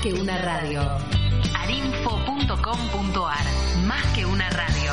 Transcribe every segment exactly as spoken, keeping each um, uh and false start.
que una radio. arinfo punto com punto ar. Más que una radio.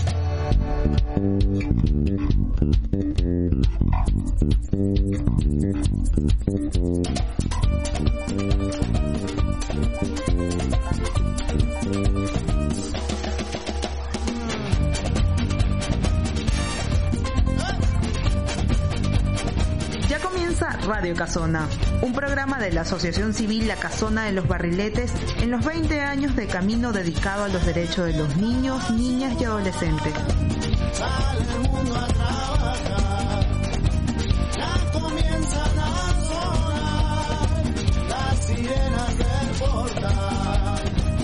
Ya comienza Radio Casona, un programa de la Asociación Civil La Casona de los Barriletes en los veinte años de camino dedicado a los derechos de los niños, niñas y adolescentes. Sale el mundo a trabajar, ya comienzan a sonar las sirenas del portal.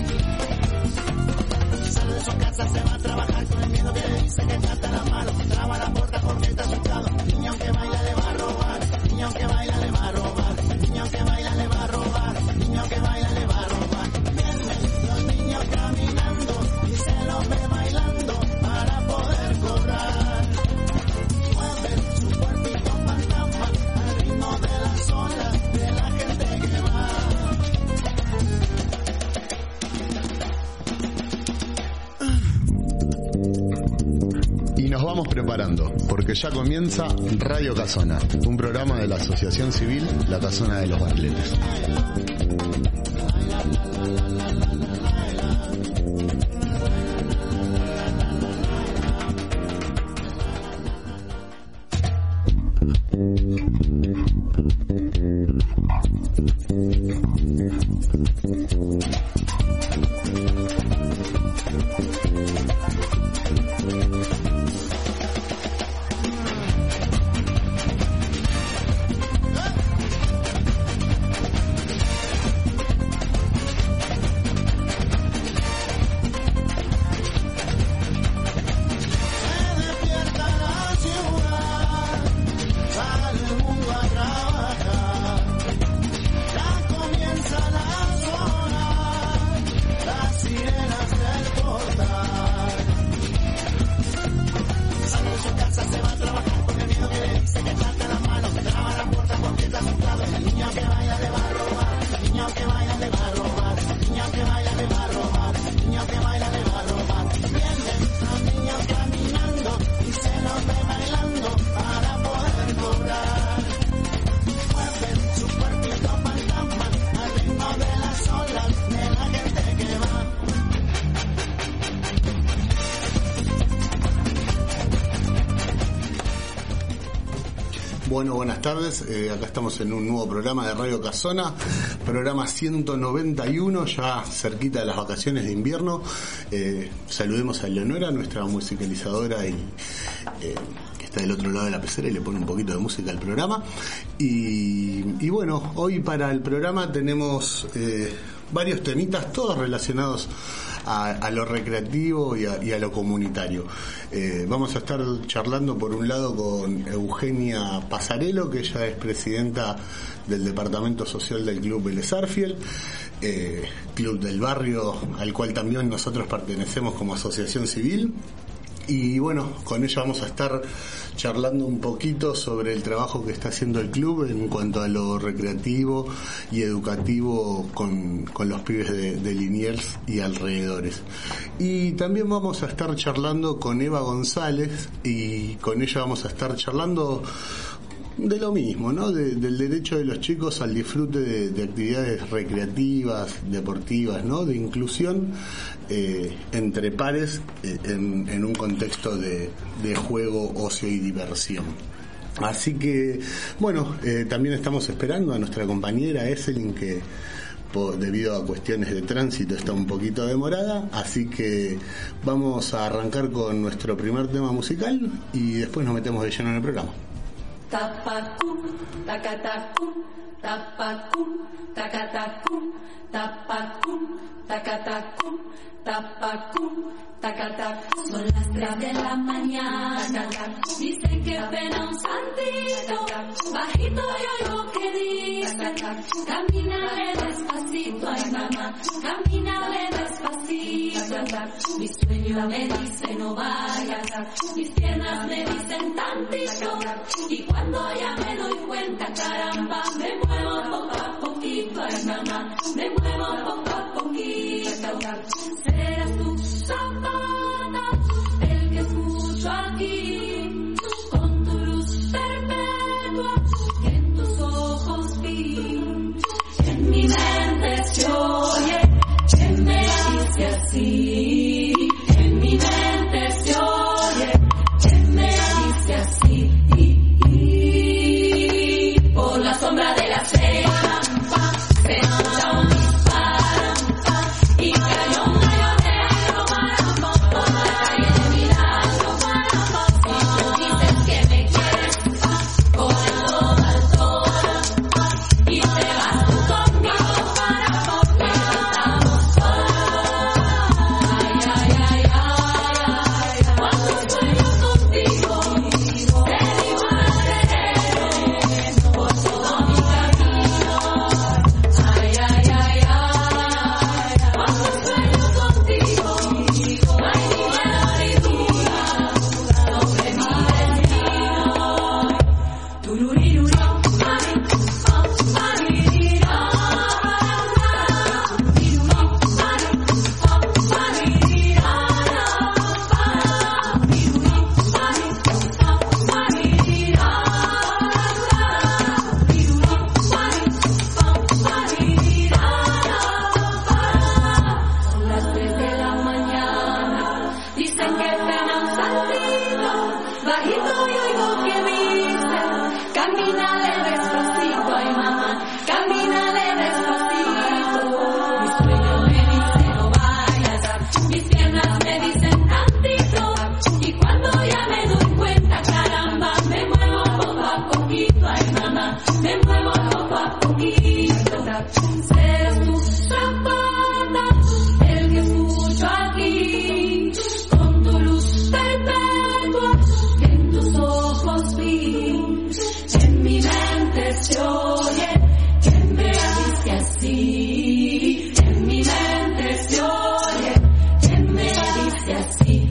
Sale de su casa, se va a trabajar con el miedo que le dice que trata la mano. Traba la puerta porque está asustado. Niño que baila le va a robar, niño que baila le va a robar, niño que baila le va a robar, niño que baila le va a robar. Vienen los niños caminando y se los ve bailando para poder cobrar. Mueven su cuerpito fantasma al ritmo de las olas de la gente que va. Y nos vamos preparando, porque ya comienza Radio Casona, un programa de la Asociación Civil La Casona de los Barriletes. Bueno, buenas tardes, eh, acá estamos en un nuevo programa de Radio Casona, programa ciento noventa y uno, ya cerquita de las vacaciones de invierno. Eh, saludemos a Leonora, nuestra musicalizadora y eh, que está del otro lado de la pecera y le pone un poquito de música al programa. Y, y bueno, hoy para el programa tenemos eh, varios temitas, todos relacionados A, a lo recreativo y a, y a lo comunitario. Eh, vamos a estar charlando por un lado con Eugenia Pasarello, que ella es presidenta del Departamento Social del Club Vélez Arfiel, eh, club del barrio al cual también nosotros pertenecemos como asociación civil. Y bueno, con ella vamos a estar charlando un poquito sobre el trabajo que está haciendo el club en cuanto a lo recreativo y educativo con, con los pibes de, de Liniers y alrededores. Y también vamos a estar charlando con Eva González, y con ella vamos a estar charlando de lo mismo, ¿no? De, del derecho de los chicos al disfrute de, de actividades recreativas, deportivas, ¿no? De inclusión eh, entre pares eh, en, en un contexto de, de juego, ocio y diversión. Así que, bueno, eh, también estamos esperando a nuestra compañera Eselin, que por, debido a cuestiones de tránsito está un poquito demorada, así que vamos a arrancar con nuestro primer tema musical y después nos metemos de lleno en el programa. Tapacum, tacatacum, tapacum, tacatacum, tapacum, tacatacum, tapacum, tacatacum. Son las tres de la mañana, dicen que pena un santito, bajito yo oigo que dice, camínale despacito, ay mamá, camínale despacito. Mi sueño me dice no vayas, mis piernas me dicen tantito, y cuando ya me doy cuenta, caramba, me muevo poco a poquito. poquito, ay mamá, me muevo poco a poquito. Serás tu zapata, el que escucho aquí, con tu luz perpetua, que en tus ojos vi. En mi mente se oye, que me dice así. En mi mente se oye, que me dice así. Por la sombra de la ceja, se escucha un disparo, y cayó un gallo negro por la calle de Milagro. Y tú dices que me quieres, corre todo al toro, y te vas tú conmigo para porque estamos solos. Ay, ay, ay, ay, ay, cuando sueño contigo, te digo al sereno, por todo mi camino. Ay, ay, ay, ay, cuando sueño contigo, no hay ni miedo ni duda sobre mi destino. Tururiruri, mami, oh, mami, dirá. Tiruri, mami, oh, mami, dirá. Tiruri, mami, oh, mami, dirá. Tiruri, mami, oh, mami, dirá. Son las tres de la mañana, dicen que penan saltito, bajito y oigo que dicen, camínale despacito, ay mamá, camínale despacito. Mi sueño me dice no vayas, mis piernas me dicen tantito, y cuando ya me doy cuenta, caramba, me muevo poco a poquito, ay mamá, me muevo poco a poquito. Serás tu zapata, el que escucho aquí, con tu luz perpetua, que en tus ojos vi. En mi mente se oye, que me dice así. En mi mente se oye, que me dice así.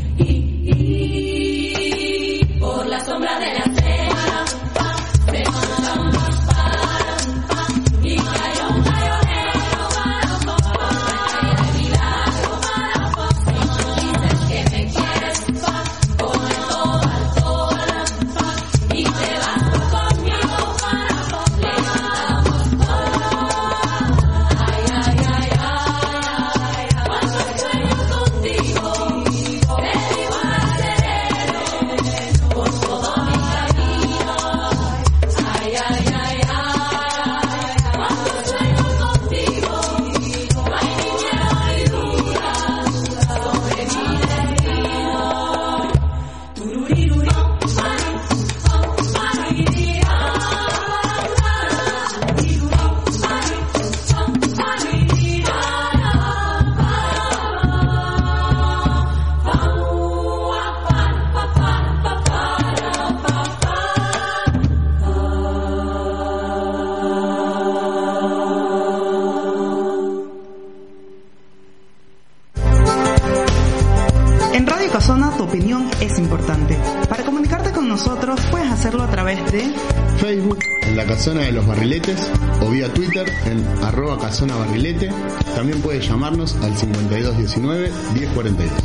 Por la sombra de la ceja, se escucha un disparo, y cayó un gallo negro por la calle de Milagro. Y tú dices que me quieres, corre todo al toro, y te vas tú conmigo para porque estamos solos. Ay, ay, ay, ay, ay, cuando sueño contigo, te digo al sereno, por todo mi camino. Ay, ay, ay, ay, cuando sueño contigo, no hay ni miedo ni duda sobre mi destino. Tururiruri, mami, oh, mami, dirá. Tiruri, mami, oh, mami, dirá. Pa, pa, pa, pa, pa, pa, En Radio Casona tu opinión es importante. Para comunicarte con nosotros puedes hacerlo a través de Facebook en la Casona de los Barriletes o vía Twitter en arroba casona barrilete. También puedes llamarnos al cincuenta y dos diecinueve diez cuarenta y dos.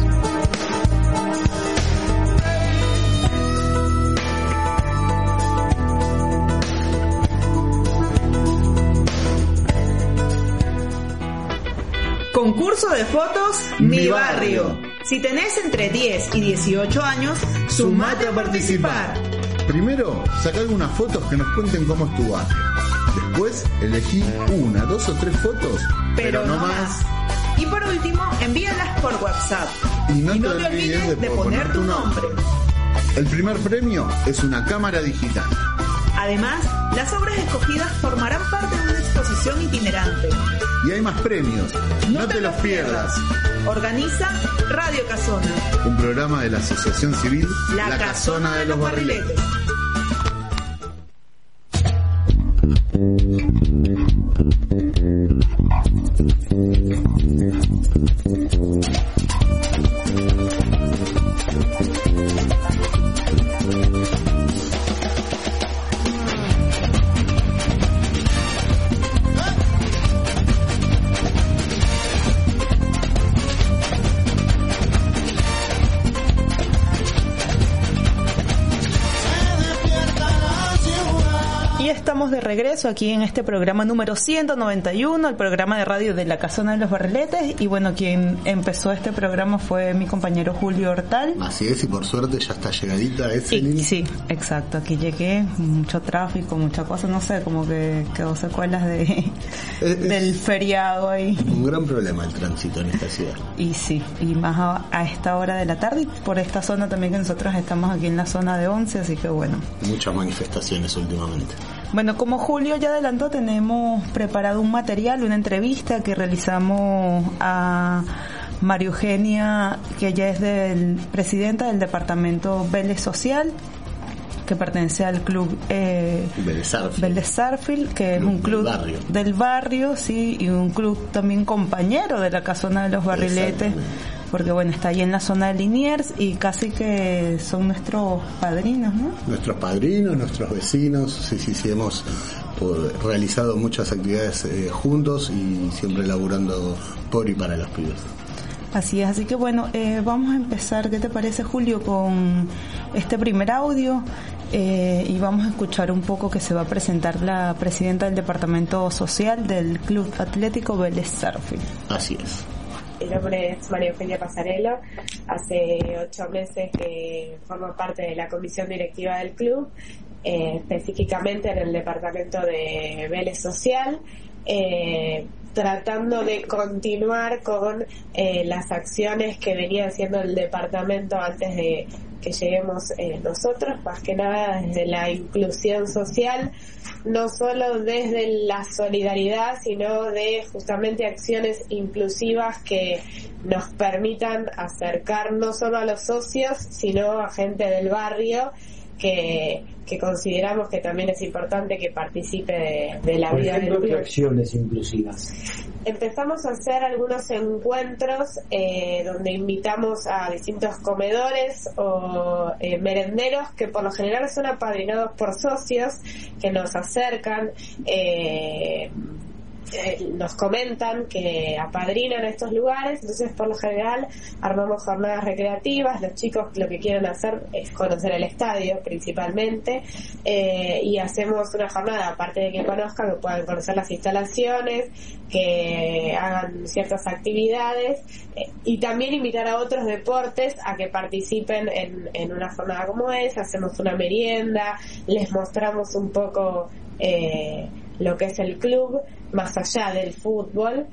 Concurso de fotos Mi Mi Barrio. Barrio. Si tenés entre diez y dieciocho años, sumate a participar. Primero, saca algunas fotos que nos cuenten cómo es tu barrio. Después, elegí una, dos o tres fotos, Pero no más. Y por último, envíalas por WhatsApp. Y no te olvides de poner tu nombre. El primer premio es una cámara digital. Además, las obras escogidas formarán parte de una exposición itinerante. Y hay más premios. No te los pierdas. Organiza Radio Casona, Un programa de la Asociación Civil la, Casona de los Barriletes. estamos de regreso aquí en este programa número ciento noventa y uno, el programa de radio de la Casona de los Barriletes. Y bueno, quien empezó este programa fue mi compañero Julio Hortal. Así es, y por suerte ya está llegadita Evelyn. Y, sí, exacto, aquí llegué, mucho tráfico, mucha cosa, no sé, como que quedó secuelas de es, del es feriado ahí. Un gran problema el tránsito en esta ciudad. Y sí, y más a, a esta hora de la tarde, y por esta zona también, que nosotros estamos aquí en la zona de once, así que bueno. Muchas manifestaciones últimamente. Bueno, como Julio ya adelantó, tenemos preparado un material, una entrevista que realizamos a María Eugenia, que ella es del presidenta del departamento Vélez Social, que pertenece al club eh, Vélez Sarsfield, Vélez Sarsfield, que club es un club del barrio. del barrio, sí, y un club también compañero de la Casona de los Barriletes, porque bueno, está ahí en la zona de Liniers y casi que son nuestros padrinos, ¿no? Nuestros padrinos, nuestros vecinos, sí, sí, sí, hemos por, realizado muchas actividades eh, juntos y siempre laburando por y para los pibes. Así es, así que bueno, eh, vamos a empezar, ¿qué te parece, Julio, con este primer audio? Eh, y vamos a escuchar un poco que se va a presentar la presidenta del Departamento Social del Club Atlético Vélez Sarsfield. Así es. Mi nombre es María Eugenia Pasarello, hace ocho meses que formo parte de la comisión directiva del club, eh, específicamente en el departamento de Vélez Social, eh, tratando de continuar con eh, las acciones que venía haciendo el departamento antes de que lleguemos eh, nosotros, más que nada desde la inclusión social, no solo desde la solidaridad, sino de justamente acciones inclusivas que nos permitan acercar no solo a los socios, sino a gente del barrio que, que consideramos que también es importante que participe de, de la Por vida ejemplo, del club. ¿qué acciones inclusivas? Empezamos a hacer algunos encuentros eh, donde invitamos a distintos comedores o eh, merenderos que por lo general son apadrinados por socios que nos acercan, eh, eh, nos comentan que apadrinan estos lugares. Entonces por lo general armamos jornadas recreativas, los chicos lo que quieren hacer es conocer el estadio principalmente, eh, y hacemos una jornada, aparte de que conozcan, que puedan conocer las instalaciones, que hagan ciertas actividades, eh, y también invitar a otros deportes a que participen en, en una jornada como esa. Hacemos una merienda, les mostramos un poco eh, lo que es el club más allá del fútbol,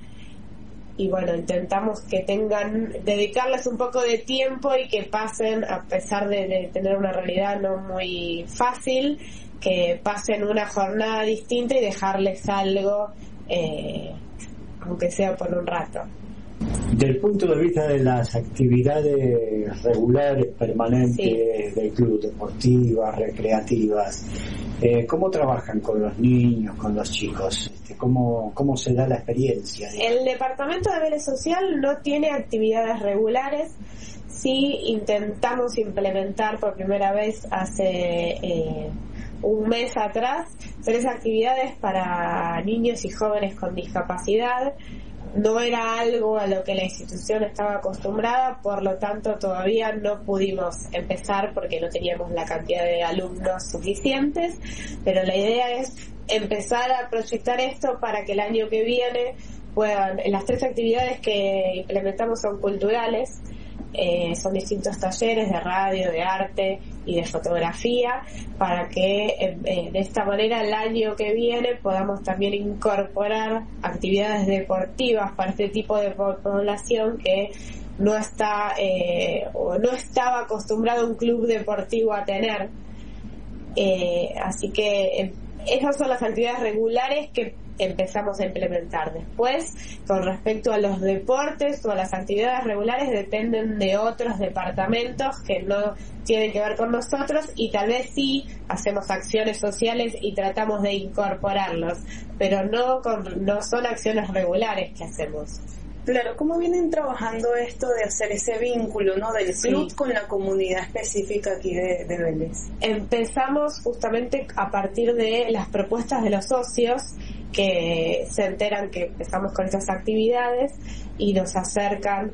y bueno, intentamos que tengan, dedicarles un poco de tiempo y que pasen, a pesar de, de tener una realidad no muy fácil, que pasen una jornada distinta y dejarles algo, eh, aunque sea por un rato. Del punto de vista de las actividades regulares, permanentes, sí, del club, deportivas, recreativas, eh, ¿cómo trabajan con los niños, con los chicos? Este, ¿cómo, ¿Cómo se da la experiencia? El departamento de Vélez Social no tiene actividades regulares. Sí intentamos implementar por primera vez hace eh, un mes atrás tres actividades para niños y jóvenes con discapacidad. No era algo a lo que la institución estaba acostumbrada, por lo tanto todavía no pudimos empezar porque no teníamos la cantidad de alumnos suficientes, pero la idea es empezar a proyectar esto para que el año que viene puedan, las tres actividades que implementamos son culturales, eh, son distintos talleres de radio, de arte y de fotografía, para que eh, de esta manera el año que viene podamos también incorporar actividades deportivas para este tipo de población que no está eh, o no estaba acostumbrado un club deportivo a tener. Eh, así que eh, esas son las actividades regulares que empezamos a implementar. Después, con respecto a los deportes o a las actividades regulares, dependen de otros departamentos que no tienen que ver con nosotros, y tal vez sí hacemos acciones sociales y tratamos de incorporarlos, pero no con, no son acciones regulares que hacemos. Claro, ¿cómo vienen trabajando esto de hacer ese vínculo, ¿no?, del club sí. con la comunidad específica aquí de, de Vélez? Empezamos justamente a partir de las propuestas de los socios, que se enteran que empezamos con estas actividades, y nos acercan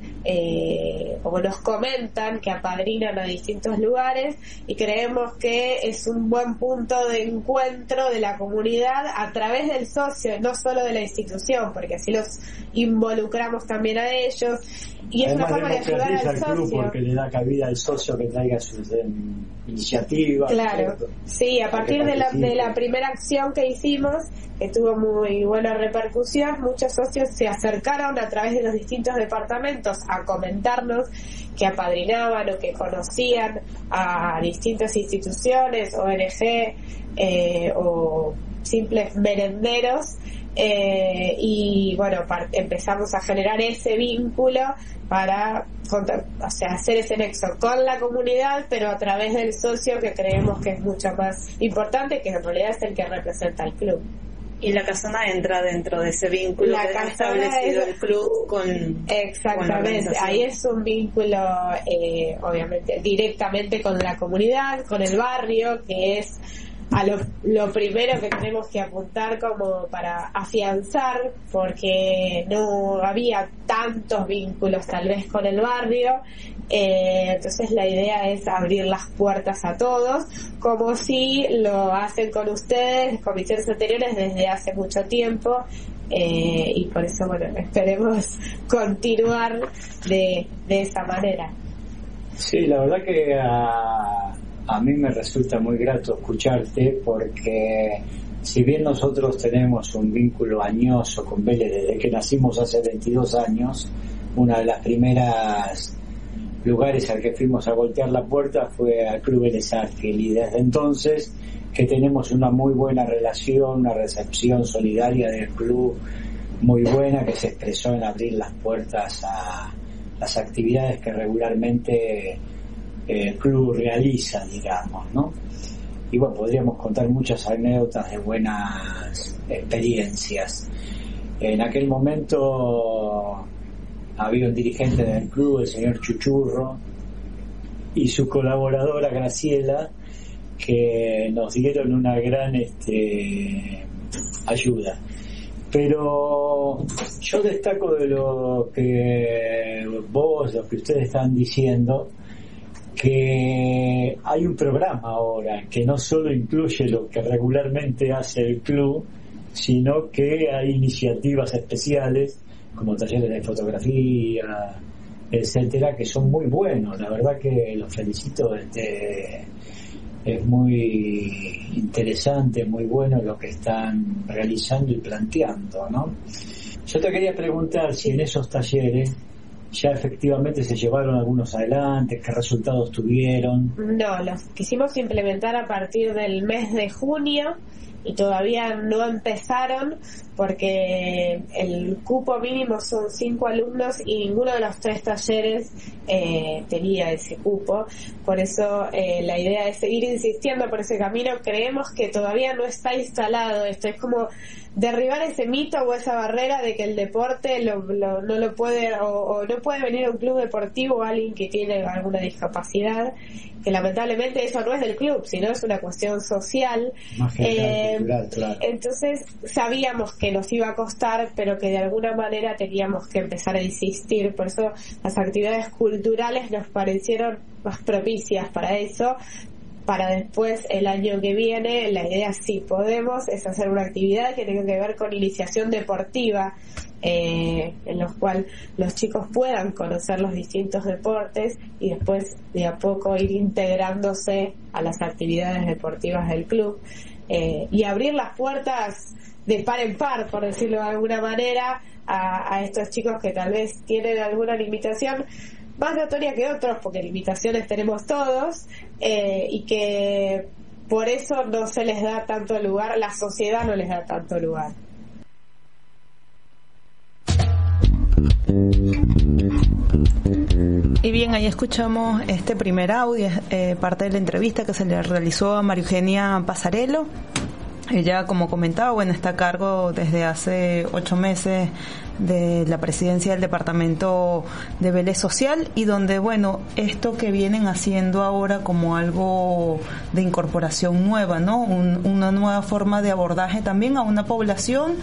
eh, o nos comentan que apadrinan a distintos lugares, y creemos que es un buen punto de encuentro de la comunidad a través del socio, no solo de la institución, porque así los involucramos también a ellos, y es Además, una forma de ayudar al al club socio. porque le da cabida al socio que traiga sus eh, iniciativas. Claro, ¿cierto? sí, a partir de la, de la primera acción que hicimos, que tuvo muy buena repercusión, muchos socios se acercaron a través de los distintos departamentos a comentarnos que apadrinaban o que conocían a distintas instituciones, O N G eh, o simples merenderos, eh, y bueno, par- empezamos a generar ese vínculo para contar, o sea, hacer ese nexo con la comunidad, pero a través del socio, que creemos que es mucho más importante, que en realidad es el que representa al club. Y la casona entra dentro de ese vínculo La que ha casona establecido es- el club con Exactamente, con la organización. ahí es un vínculo eh, obviamente directamente con la comunidad, con el barrio, que es a lo, lo primero que tenemos que apuntar como para afianzar, porque no había tantos vínculos tal vez con el barrio. Eh, entonces la idea es abrir las puertas a todos, como si lo hacen con ustedes, comisiones anteriores, desde hace mucho tiempo, eh, y por eso, bueno, esperemos continuar de, de esa manera. Sí, la verdad que a, a mí me resulta muy grato escucharte, porque si bien nosotros tenemos un vínculo añoso con Vélez desde que nacimos hace veintidós años, una de las primeras lugares al que fuimos a voltear la puerta fue al Club Vélez Sarsfield, y desde entonces que tenemos una muy buena relación, una recepción solidaria del club muy buena, que se expresó en abrir las puertas a las actividades que regularmente el club realiza, digamos, ¿no? Y bueno, podríamos contar muchas anécdotas de buenas experiencias. En aquel momento había un dirigente del club, el señor Chuchurro, y su colaboradora Graciela, que nos dieron una gran este, ayuda. Pero yo destaco de lo que vos, lo que ustedes están diciendo, que hay un programa ahora que no solo incluye lo que regularmente hace el club, sino que hay iniciativas especiales como talleres de fotografía, etcétera, que son muy buenos. La verdad que los felicito. Este, es muy interesante, muy bueno lo que están realizando y planteando, ¿no? Yo te quería preguntar si en esos talleres ya efectivamente se llevaron algunos adelante, qué resultados tuvieron. No, los quisimos implementar a partir del mes de junio y todavía no empezaron porque el cupo mínimo son cinco alumnos y ninguno de los tres talleres eh, tenía ese cupo. Por eso eh, la idea es seguir insistiendo por ese camino. Creemos que todavía no está instalado esto. Es como derribar ese mito o esa barrera de que el deporte lo, lo, no lo puede o, o no puede venir a un club deportivo alguien que tiene alguna discapacidad, que lamentablemente eso no es del club, sino es una cuestión social. Más general, eh, cultural, claro. Entonces sabíamos que nos iba a costar, pero que de alguna manera teníamos que empezar a insistir. Por eso las actividades culturales nos parecieron más propicias para eso. Para después, el año que viene, la idea, si podemos, es hacer una actividad que tenga que ver con iniciación deportiva, eh, en los cual los chicos puedan conocer los distintos deportes y después de a poco ir integrándose a las actividades deportivas del club, eh, y abrir las puertas de par en par, por decirlo de alguna manera, a, a estos chicos que tal vez tienen alguna limitación más notoria que otros, porque limitaciones tenemos todos, eh, y que por eso no se les da tanto lugar, la sociedad no les da tanto lugar. Y bien, ahí escuchamos este primer audio, eh, parte de la entrevista que se le realizó a María Eugenia Pasarello. Ella, como comentaba, bueno, está a cargo desde hace ocho meses de la presidencia del Departamento de Vélez Social, y donde, bueno, esto que vienen haciendo ahora como algo de incorporación nueva, ¿no? Un, una nueva forma de abordaje también a una población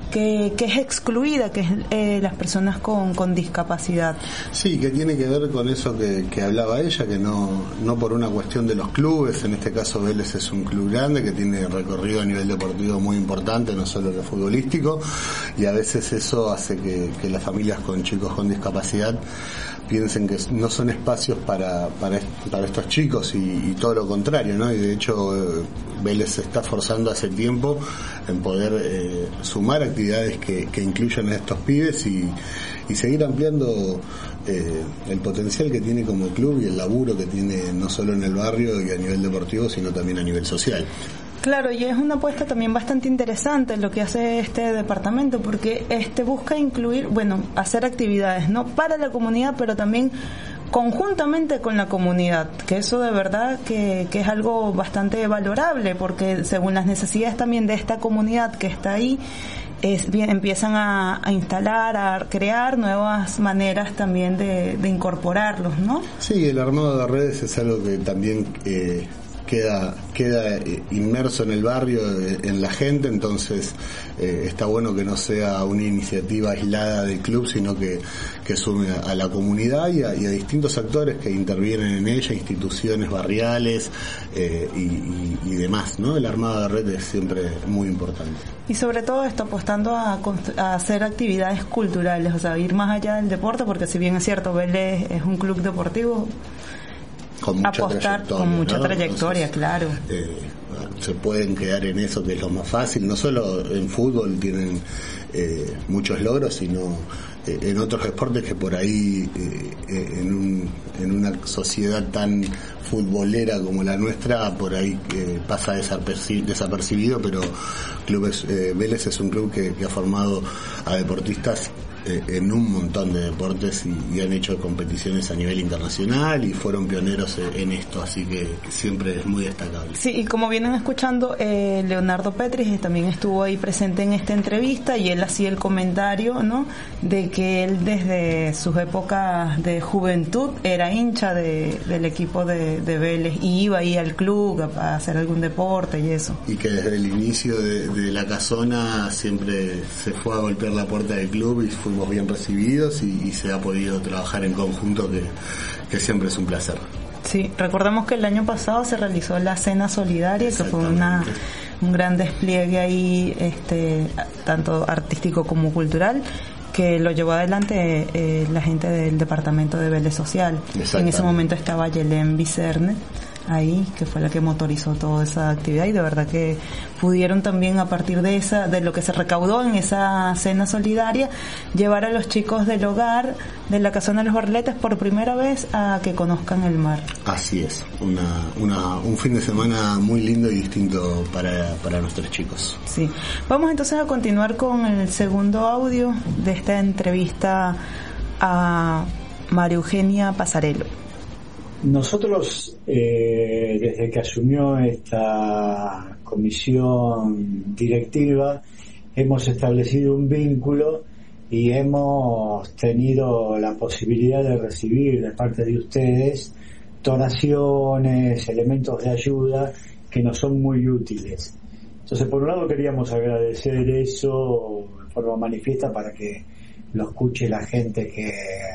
que, que es excluida, que es eh, las personas con, con discapacidad. Sí, que tiene que ver con eso que, que hablaba ella, que no, no por una cuestión de los clubes, en este caso Vélez es un club grande que tiene recorrido a nivel deportivo muy importante, no solo lo futbolístico, y a veces eso hace que, que las familias con chicos con discapacidad piensen que no son espacios para para, para estos chicos y, y todo lo contrario, ¿no? Y de hecho eh, Vélez se está esforzando hace tiempo en poder eh, sumar actividades que, que incluyan a estos pibes y, y seguir ampliando eh, el potencial que tiene como club y el laburo que tiene no solo en el barrio y a nivel deportivo, sino también a nivel social. Claro, y es una apuesta también bastante interesante lo que hace este departamento, porque este busca incluir, bueno, hacer actividades no para la comunidad, pero también conjuntamente con la comunidad, que eso de verdad que, que es algo bastante valorable, porque según las necesidades también de esta comunidad que está ahí, es bien, empiezan a, a instalar, a crear nuevas maneras también de, de incorporarlos, ¿no? Sí, el armado de redes es algo que también eh, queda queda eh, inmerso en el barrio, eh, en la gente, entonces eh, está bueno que no sea una iniciativa aislada del club, sino que, que sume a, a la comunidad y a, y a distintos actores que intervienen en ella, instituciones barriales eh, y, y, y demás, ¿no? El armado de red es siempre muy importante. Y sobre todo esto, apostando a, a hacer actividades culturales, o sea, ir más allá del deporte, porque si bien es cierto, Vélez es un club deportivo, con mucha apostar trayectoria, con mucha ¿no? trayectoria, Entonces, claro. Eh, se pueden quedar en eso, que es lo más fácil. No solo en fútbol tienen eh, muchos logros, sino eh, en otros deportes que por ahí, eh, en, un, en una sociedad tan futbolera como la nuestra, por ahí eh, pasa desaperci- desapercibido, pero clubes eh, Vélez es un club que, que ha formado a deportistas en un montón de deportes y, y han hecho competiciones a nivel internacional y fueron pioneros en esto, así que, que siempre es muy destacable. Sí, y como vienen escuchando, eh, Leonardo Petris también estuvo ahí presente en esta entrevista y él hacía el comentario, ¿no?, de que él desde sus épocas de juventud era hincha de, del equipo de, de Vélez y iba ahí al club a, a hacer algún deporte y eso. Y que desde el inicio de, de la casona siempre se fue a golpear la puerta del club y fuimos bien recibidos y, y se ha podido trabajar en conjunto, que, que siempre es un placer. Sí, recordemos que el año pasado se realizó la cena solidaria, que fue una un gran despliegue ahí, este, tanto artístico como cultural, que lo llevó adelante eh, la gente del departamento de Vélez Social. En ese momento estaba Yelén Vicerne ahí, que fue la que motorizó toda esa actividad, y de verdad que pudieron también, a partir de esa, de lo que se recaudó en esa cena solidaria, llevar a los chicos del hogar de la Casona de los Barletes por primera vez a que conozcan el mar. Así es, una, una, un fin de semana muy lindo y distinto para, para nuestros chicos. Sí, vamos entonces a continuar con el segundo audio de esta entrevista a María Eugenia Pasarello. Nosotros, eh, desde que asumió esta comisión directiva, hemos establecido un vínculo y hemos tenido la posibilidad de recibir de parte de ustedes donaciones, elementos de ayuda que nos son muy útiles. Entonces, por un lado queríamos agradecer eso de forma manifiesta para que lo escuche la gente que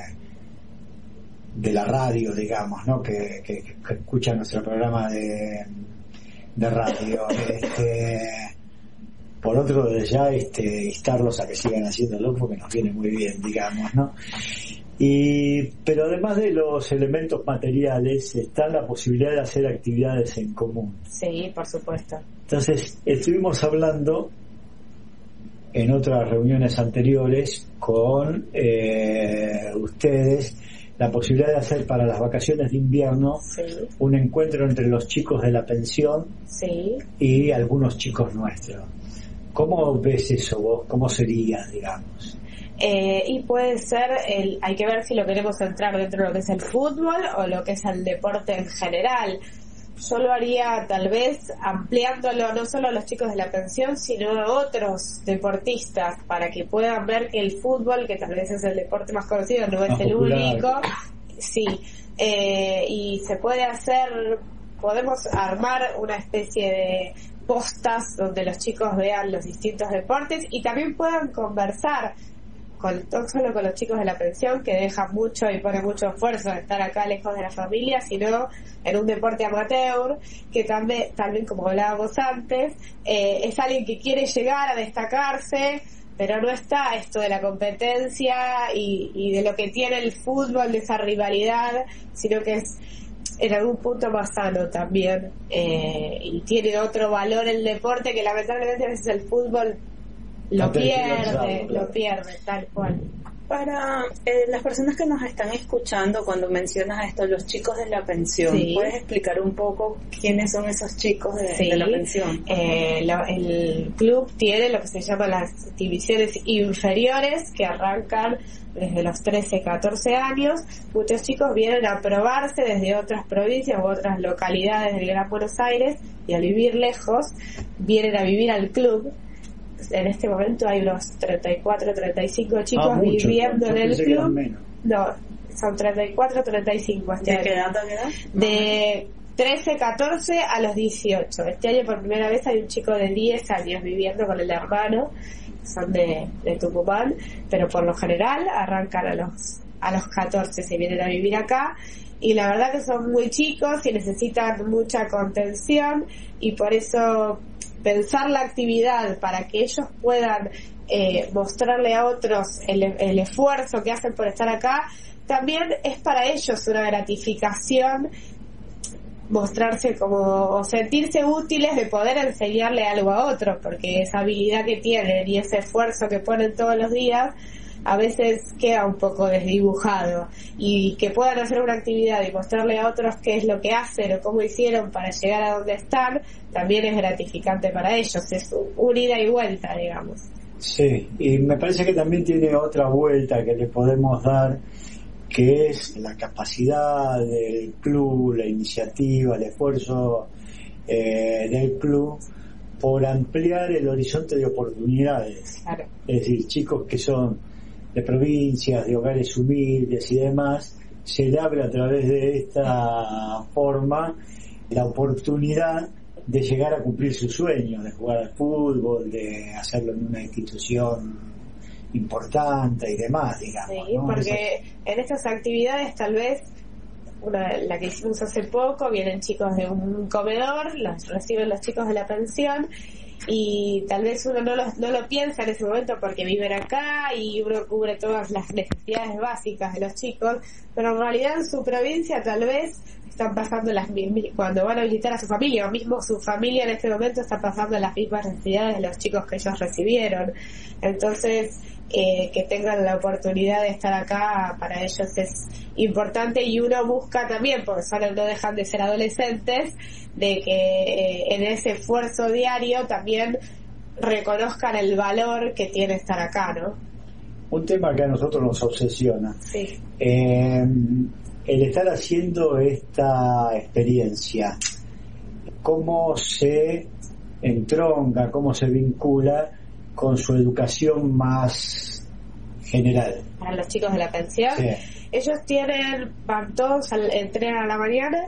de la radio, digamos, ¿no?, que, que, que escucha nuestro programa de, de radio. Este, por otro, desde ya, este, instarlos a que sigan haciéndolo porque nos viene muy bien, digamos, ¿no? Y, pero además de los elementos materiales, está la posibilidad de hacer actividades en común. Sí, por supuesto. Entonces, estuvimos hablando en otras reuniones anteriores con eh, ustedes la posibilidad de hacer para las vacaciones de invierno sí. un encuentro entre los chicos de la pensión sí. y algunos chicos nuestros. ¿Cómo ves eso vos? ¿Cómo sería, digamos? Eh, y puede ser, el, hay que ver si lo queremos entrar dentro de lo que es el fútbol o lo que es el deporte en general. Yo lo haría tal vez ampliándolo no solo a los chicos de la pensión, sino a otros deportistas, para que puedan ver que el fútbol, que tal vez es el deporte más conocido, no es el único. Sí, eh, y se puede hacer, podemos armar una especie de, postas donde los chicos vean los distintos deportes y también puedan conversar con, no solo con los chicos de la pensión, que dejan mucho y ponen mucho esfuerzo en estar acá lejos de la familia, sino en un deporte amateur, que también, también como hablábamos antes, eh, es alguien que quiere llegar a destacarse, pero no está esto de la competencia y, y de lo que tiene el fútbol, de esa rivalidad, sino que es en algún punto más sano también, eh, y tiene otro valor el deporte que lamentablemente a veces el fútbol lo pierde, lo pierde, tal cual. Para eh, las personas que nos están escuchando, cuando mencionas esto, los chicos de la pensión, Sí. ¿puedes explicar un poco quiénes son esos chicos de, Sí. de la pensión? Eh, lo- el club tiene lo que se llama las divisiones inferiores, que arrancan desde los trece, catorce años. Muchos chicos vienen a probarse desde otras provincias u otras localidades del Gran Buenos Aires, y al vivir lejos vienen a vivir al club. En este momento hay unos treinta y cuatro, treinta y cinco chicos Ah, mucho, viviendo yo en el pensé que eran club. menos. No, son treinta y cuatro, treinta y cinco este ¿De año. qué edad a qué edad? De trece, catorce a los dieciocho. Este año por primera vez hay un chico de diez años viviendo con el hermano, son de, de Tucumán, pero por lo general arrancan a los a los catorce, se vienen a vivir acá, y la verdad que son muy chicos y necesitan mucha contención, y por eso pensar la actividad para que ellos puedan eh, mostrarle a otros el, el esfuerzo que hacen por estar acá, también es para ellos una gratificación mostrarse como, o sentirse útiles de poder enseñarle algo a otros, porque esa habilidad que tienen y ese esfuerzo que ponen todos los días a veces queda un poco desdibujado, y que puedan hacer una actividad y mostrarle a otros qué es lo que hacen o cómo hicieron para llegar a donde están, también es gratificante para ellos, es un, un ida y vuelta, digamos. Sí, y me parece que también tiene otra vuelta que le podemos dar, que es la capacidad del club, la iniciativa, el esfuerzo eh, del club por ampliar el horizonte de oportunidades. Claro. Es decir, chicos que son de provincias, de hogares humildes y demás, se le abre a través de esta forma la oportunidad de llegar a cumplir sus sueños, de jugar al fútbol, de hacerlo en una institución importante y demás, digamos. Sí, ¿no? porque en estas actividades tal vez, una, la que hicimos hace poco, vienen chicos de un comedor, los reciben los chicos de la pensión, y tal vez uno no lo, no lo piensa en ese momento porque viven acá y uno cubre todas las necesidades básicas de los chicos, pero en realidad en su provincia tal vez están pasando las mismas, cuando van a visitar a su familia, o mismo su familia en este momento está pasando las mismas necesidades de los chicos que ellos recibieron. Entonces, eh, que tengan la oportunidad de estar acá para ellos es importante, y uno busca también, porque solo no dejan de ser adolescentes, de que eh, en ese esfuerzo diario también reconozcan el valor que tiene estar acá, ¿no? Un tema que a nosotros nos obsesiona. Sí. Eh, el estar haciendo esta experiencia, cómo se entronca, cómo se vincula con su educación más general. Para los chicos de la pensión, Sí. ellos tienen, van todos, al, entrenan a la mañana,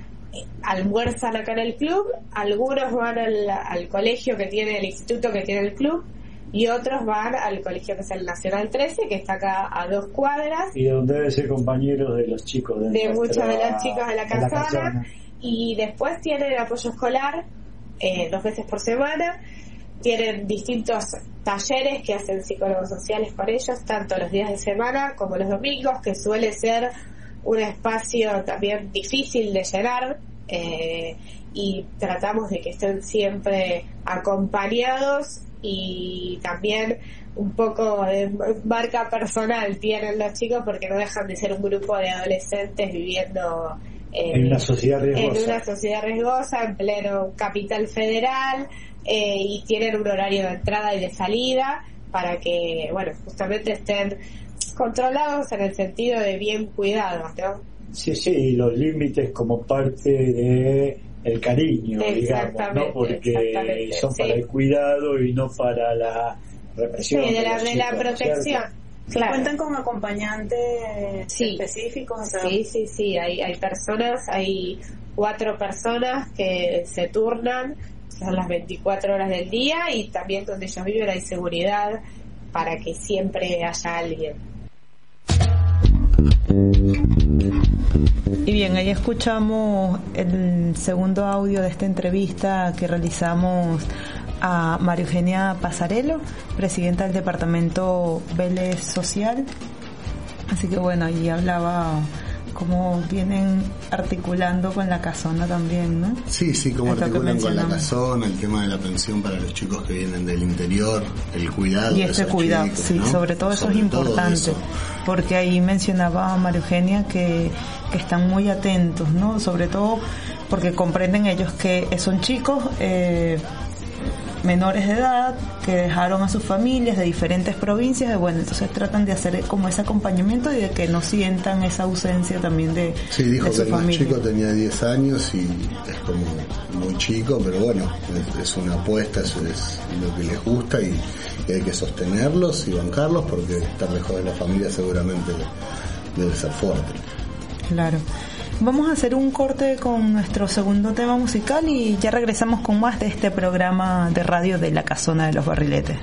almuerzan acá en el club, algunos van al, al colegio que tiene, el instituto que tiene el club, y otros van al colegio que es el Nacional trece, que está acá a dos cuadras, Y donde debe ser compañeros de los chicos de, de nuestra- muchos de los chicos de la de casona, casona. y después tienen apoyo escolar eh, dos veces por semana, tienen distintos talleres que hacen psicólogos sociales con ellos, tanto los días de semana como los domingos, que suele ser un espacio también difícil de llenar, eh, y tratamos de que estén siempre acompañados, y también un poco de marca personal tienen los chicos, porque no dejan de ser un grupo de adolescentes viviendo eh, En una sociedad en riesgosa. una sociedad riesgosa, en pleno capital federal, eh, y tienen un horario de entrada y de salida para que, bueno, justamente estén controlados en el sentido de bien cuidados, ¿no? Sí, sí, y los límites como parte de el cariño, digamos, Exactamente, ¿no? Porque exactamente, son sí. para el cuidado y no para la Sí, represión. de la, los de la chicos, ¿no es protección. cierto? Claro. ¿Cuentan con acompañantes Sí. específicos? O sea, Sí, sí, sí, hay, hay personas, hay cuatro personas que se turnan, están las veinticuatro horas del día, y también donde ellos viven hay seguridad para que siempre haya alguien. Y bien, ahí escuchamos el segundo audio de esta entrevista que realizamos a María Eugenia Pasarello, presidenta del departamento Vélez Social. Así que bueno, ahí hablaba cómo vienen articulando con la casona también, ¿no? Sí, sí, cómo Esto que articulan con la mencionamos. casona, el tema de la pensión para los chicos que vienen del interior, el cuidado Y de este esos cuidado, chicos, sí, ¿no? sobre todo eso Sobre es todo importante, eso. porque ahí mencionaba María Eugenia que, que están muy atentos, ¿no? Sobre todo porque comprenden ellos que son chicos eh, menores de edad que dejaron a sus familias de diferentes provincias, y bueno, entonces tratan de hacer como ese acompañamiento y de que no sientan esa ausencia también de, Sí, dijo de que su el más familia. chico tenía diez años y es como muy chico, pero bueno, es, es una apuesta, eso es lo que les gusta, y, y hay que sostenerlos y bancarlos, porque estar lejos de la familia seguramente debe ser fuerte. Claro. Vamos a hacer un corte con nuestro segundo tema musical y ya regresamos con más de este programa de radio de La Casona de los Barriletes.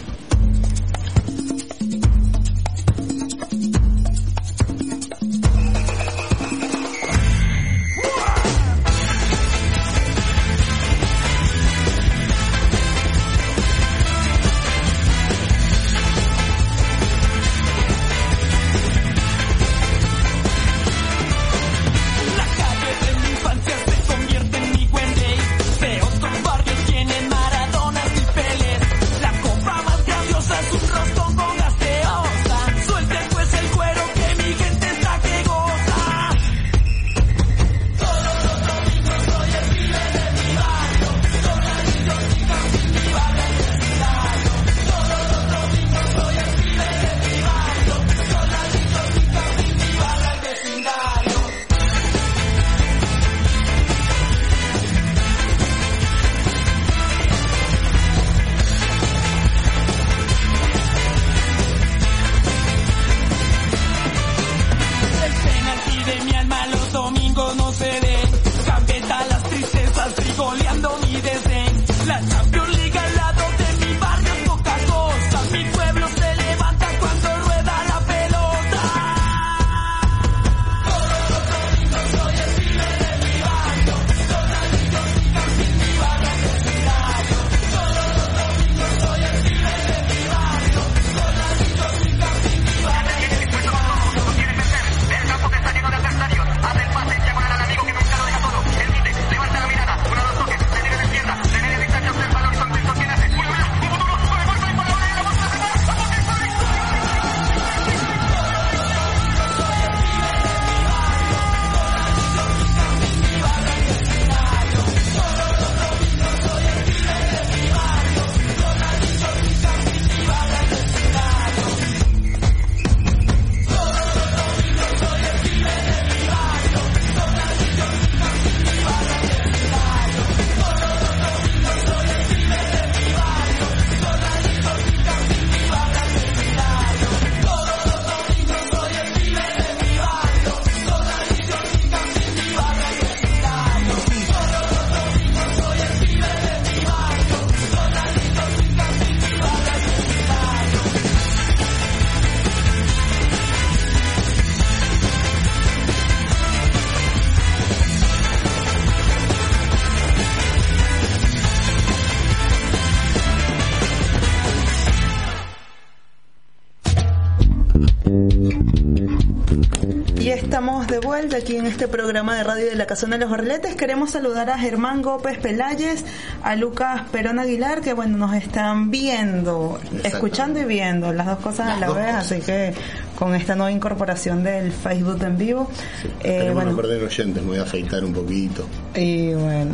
Y estamos de vuelta aquí en este programa de radio de La Casona de los Barriletes. Queremos saludar a Germán Gópez Peláez, a Lucas Perón Aguilar, que bueno, nos están viendo, escuchando y viendo las dos cosas a la vez, así que con esta nueva incorporación del Facebook en vivo. Sí, eh, esperemos bueno, no perder oyentes, me voy a afeitar un poquito. Y bueno.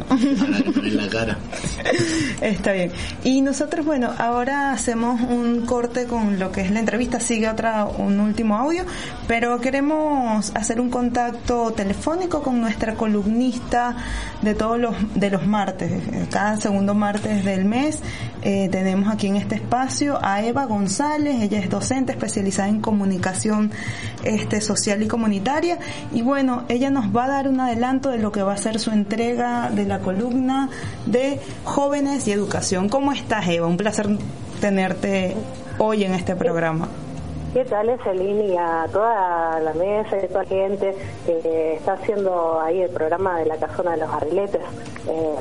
En la cara. Está bien. Y nosotros, bueno, ahora hacemos un corte con lo que es la entrevista, sigue otra, un último audio, pero queremos hacer un contacto telefónico con nuestra columnista de todos los, de los martes, cada segundo martes del mes. Eh, tenemos aquí en este espacio a Eva González, ella es docente especializada en comunicación este social y comunitaria, y bueno, ella nos va a dar un adelanto de lo que va a ser su, ent- entrega de la columna de Jóvenes y Educación. ¿Cómo estás, Eva? Un placer tenerte hoy en este programa. ¿Qué tal, Evelyn? Y a toda la mesa y a toda la gente que está haciendo ahí el programa de la Casona de los Barriletes. Eh,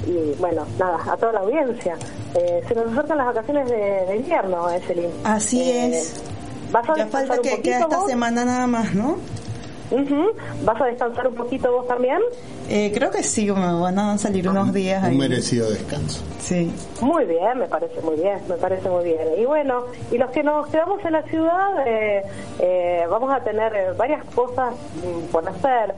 y bueno, nada, a toda la audiencia. Eh, se nos acercan las vacaciones de, de invierno, Evelyn. Así eh, es. ¿Vas a ya falta que queda esta vos? semana nada más, ¿no? Uh-huh. ¿Vas a descansar un poquito vos también? Eh, creo que sí, me van a salir unos días ahí. Un merecido descanso. Sí. Muy bien, me parece muy bien, me parece muy bien. Y bueno, y los que nos quedamos en la ciudad, eh, eh, vamos a tener eh, varias cosas mm, por hacer.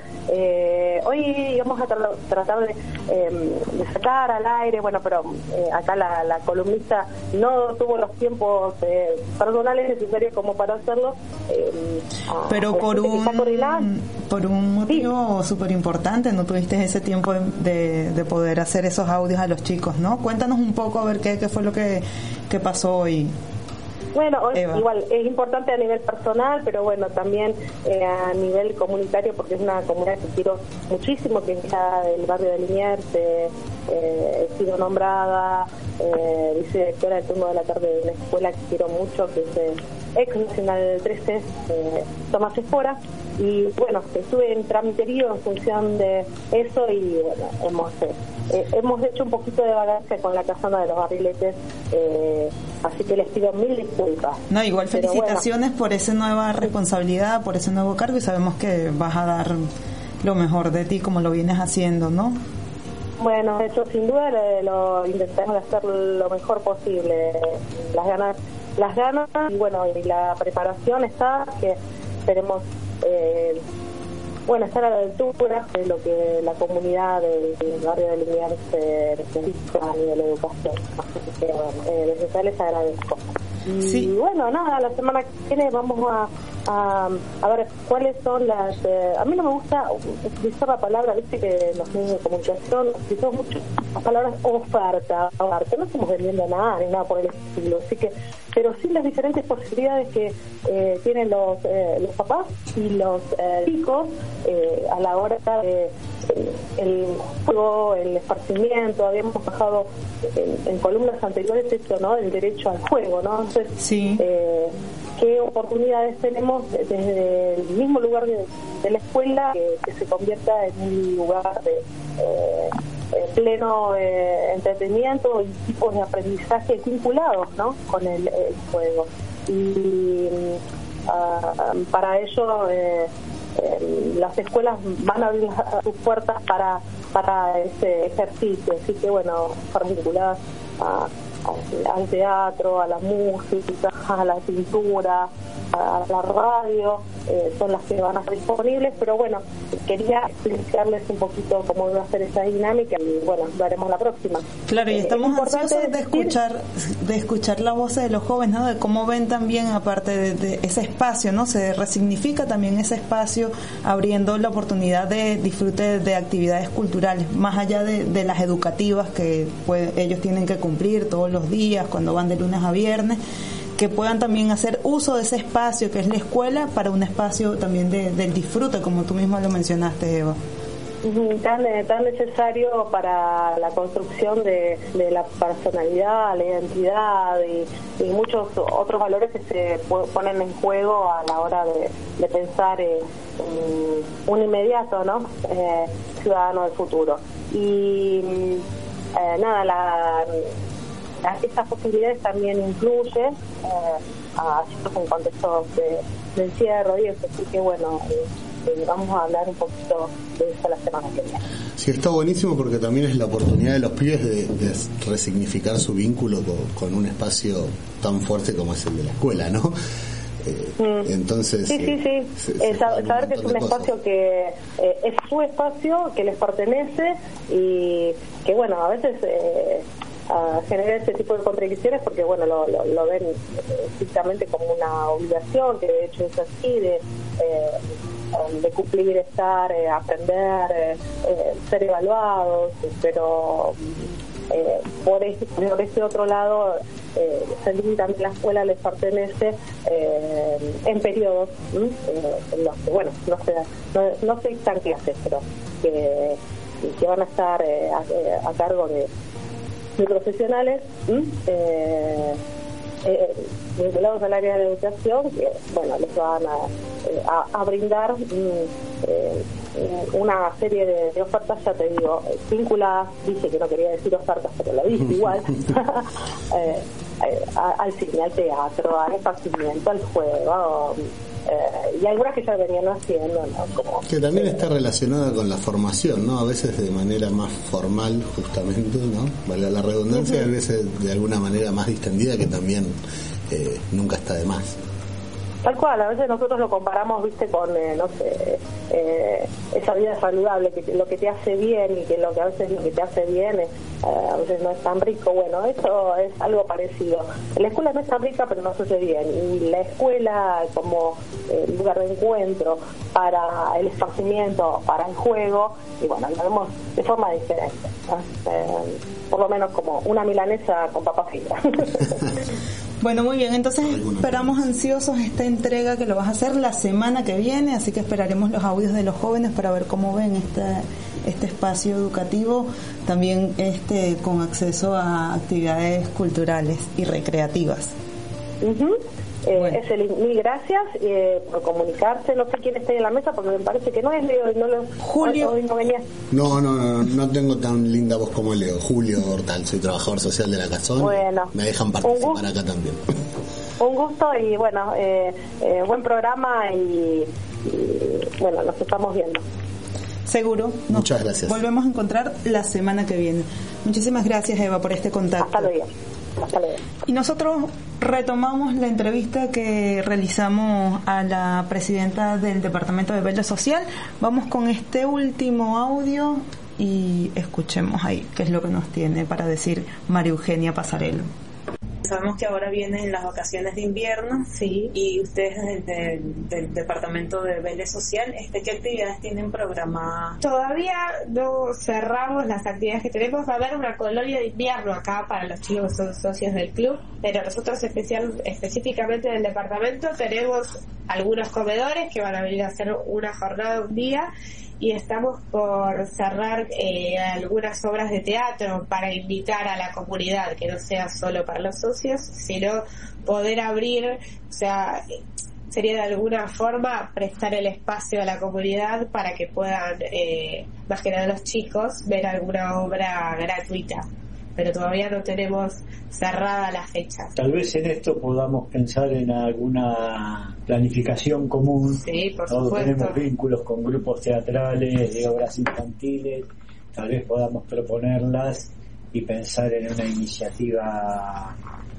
Eh, hoy vamos a tra- tratar de, eh, de sacar al aire, bueno, pero eh, acá la, la columnista no tuvo los tiempos eh, personales necesarios como para hacerlo. Eh, pero por un, por un motivo súper importante, no tuviste ese tiempo de, de, de poder hacer esos audios a los chicos, ¿no? Cuéntanos un poco a ver qué, qué fue lo que, que pasó hoy. Bueno, hoy Eva. Igual es importante a nivel personal, pero bueno, también eh, a nivel comunitario, porque es una comunidad que quiero muchísimo, que es la del barrio de Liniers. Eh, eh, he sido nombrada eh, vicedirectora del turno de la tarde de una escuela que quiero mucho, que es eh, ex Nacional trece, eh, Tomás Espora. Y bueno, estuve en tramiterío en función de eso y bueno, hemos eh, eh, hemos hecho un poquito de vagancia con la Casona de los Barriletes, eh, así que les pido mil disculpas. No, igual Pero felicitaciones bueno. por esa nueva responsabilidad, por ese nuevo cargo, y sabemos que vas a dar lo mejor de ti como lo vienes haciendo, ¿no? Bueno, de hecho, sin duda lo, lo intentamos hacer lo mejor posible. Las ganas, las ganas y bueno, y la preparación está, que esperemos eh, bueno, estar a la altura de lo que la comunidad del, del barrio de Liniers eh, necesita a nivel de educación. Así que bueno, eh, desde ya les agradezco. Y sí. bueno, nada, la semana que viene vamos a, a, a ver cuáles son las... Eh, a mí no me gusta utilizar la palabra, viste que los medios de comunicación utilizamos mucho las palabras oferta, oferta, no estamos vendiendo nada ni nada por el estilo, así que, pero sí las diferentes posibilidades que eh, tienen los, eh, los papás y los eh, chicos eh, a la hora de el juego, el esparcimiento. Habíamos bajado en, en columnas anteriores esto, ¿no? El derecho al juego, ¿no? Entonces, sí. eh, ¿qué oportunidades tenemos desde el mismo lugar de, de la escuela que, que se convierta en un lugar de eh, pleno eh, entretenimiento y tipos de aprendizaje vinculados, ¿no? Con el, el juego? Y uh, para ello eh, Eh, las escuelas van a abrir sus puertas para para ese ejercicio, así que bueno, estar vinculadas a, a, al teatro, a la música, a la pintura, a la radio, eh, son las que van a estar disponibles, pero bueno, quería explicarles un poquito cómo va a ser esa dinámica y bueno, lo haremos la próxima. Claro, y eh, estamos ansiosos de escuchar de escuchar la voz de los jóvenes, ¿no? De cómo ven también, aparte de, de ese espacio, ¿no? Se resignifica también ese espacio, abriendo la oportunidad de disfrute de actividades culturales, más allá de, de las educativas que pues, ellos tienen que cumplir todos los días, cuando van de lunes a viernes, que puedan también hacer uso de ese espacio que es la escuela para un espacio también de, del disfrute, como tú misma lo mencionaste, Eva. Tan, tan necesario para la construcción de, de la personalidad, la identidad y, y muchos otros valores que se ponen en juego a la hora de, de pensar en un inmediato, ¿no? Eh, ciudadano del futuro. Y eh, nada, la estas posibilidades también incluye eh, a chicos en contextos de, de encierro y eso, así que bueno, eh, eh, vamos a hablar un poquito de eso la semana que viene. Sí, está buenísimo porque también es la oportunidad de los pibes de, de resignificar su vínculo con, con un espacio tan fuerte como es el de la escuela, ¿no? Eh, mm. Entonces sí, sí, sí. Se, se eh, saber, saber que es un espacio cosas. que eh, es su espacio, que les pertenece y que bueno, a veces eh, a generar ese tipo de contradicciones porque bueno lo, lo, lo ven estrictamente como una obligación, que de hecho es así, de eh, de cumplir, estar, eh, aprender, eh, eh, ser evaluados, pero eh, por, ese, por ese otro lado eh, sentir también la escuela les pertenece eh, en periodos ¿sí? eh, en los que bueno no se no, no se dictan clases, pero que que van a estar eh, a, a cargo de, de profesionales eh, eh, vinculados al área de educación, que bueno, les van a, eh, a, a brindar eh, una serie de, de ofertas, ya te digo, vinculadas, dice que no quería decir ofertas, pero lo dije igual, eh, eh, a, al cine, al teatro, al esparcimiento, al juego, eh, y algunas que ya venían haciendo, ¿no? Como, que también eh, está relacionada con la formación, ¿no? A veces de manera más formal, justamente, ¿no? Vale la redundancia, uh-huh. A veces de alguna manera más distendida, que también eh, nunca está de más. Tal cual, a veces nosotros lo comparamos, viste, con, eh, no sé, eh, esa vida saludable, que lo que te hace bien y que lo que a veces lo que te hace bien eh, a veces no es tan rico. Bueno, eso es algo parecido. La escuela no es tan rica, pero no se hace bien. Y la escuela como eh, lugar de encuentro para el esparcimiento, para el juego, y bueno, lo vemos de forma diferente, ¿no? Eh, por lo menos como una milanesa con papas fritas. Bueno, muy bien, entonces esperamos ansiosos esta entrega que lo vas a hacer la semana que viene, así que esperaremos los audios de los jóvenes para ver cómo ven este, este espacio educativo, también este con acceso a actividades culturales y recreativas. Uh-huh. Eh, bueno. Es el, mil gracias eh, por comunicarse. No sé quién está ahí en la mesa porque me parece que no es Leo. No lo, Julio. Hoy no venía. No, no, no, no tengo tan linda voz como Leo. Julio Hortal, soy trabajador social de la Casón. Bueno, me dejan participar acá también. Un gusto y bueno, eh, eh, buen programa y, y bueno, nos estamos viendo. Seguro. Nos Muchas gracias. Volvemos a encontrar la semana que viene. Muchísimas gracias, Eva, por este contacto. Hasta luego. Hasta luego. Y nosotros retomamos la entrevista que realizamos a la presidenta del Departamento de Bello Social. Vamos con este último audio y escuchemos ahí qué es lo que nos tiene para decir María Eugenia Pasarello. Sabemos que ahora vienen las vacaciones de invierno, sí, y ustedes desde el del Departamento de Bello Social, este, ¿qué actividades tienen programadas? Todavía no cerramos las actividades que tenemos. Va a haber una colonia de invierno acá para los chicos que son socios del club, pero nosotros especial, específicamente del departamento tenemos algunos comedores que van a venir a hacer una jornada un día, y estamos por cerrar eh, algunas obras de teatro para invitar a la comunidad, que no sea solo para los socios, sino poder abrir, o sea, sería de alguna forma prestar el espacio a la comunidad para que puedan, eh, más que nada los chicos, ver alguna obra gratuita. Pero todavía no tenemos cerrada la fecha. Tal vez en esto podamos pensar en alguna planificación común. Sí, por Todos supuesto. tenemos vínculos con grupos teatrales, de obras infantiles. Tal vez podamos proponerlas y pensar en una iniciativa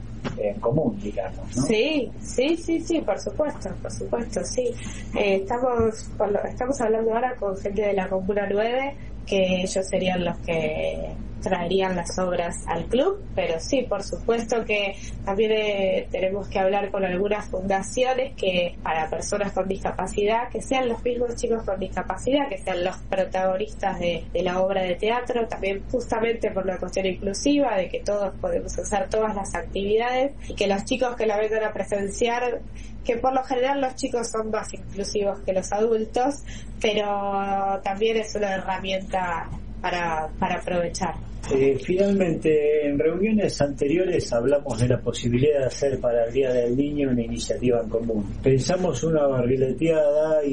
en común, digamos, ¿no? Sí, sí, sí, sí, por supuesto, por supuesto, sí. Eh, estamos, por lo- estamos hablando ahora con gente de la Comuna nueve, que ellos serían los que traerían las obras al club, pero sí, por supuesto que también eh, tenemos que hablar con algunas fundaciones que para personas con discapacidad, que sean los mismos chicos con discapacidad, que sean los protagonistas de, de la obra de teatro, también justamente por una cuestión inclusiva, de que todos podemos hacer todas las actividades y que los chicos que la vengan a presenciar, que por lo general los chicos son más inclusivos que los adultos, pero también es una herramienta para, para aprovechar. Eh, finalmente, en reuniones anteriores hablamos de la posibilidad de hacer para el Día del Niño una iniciativa en común. Pensamos una barrileteada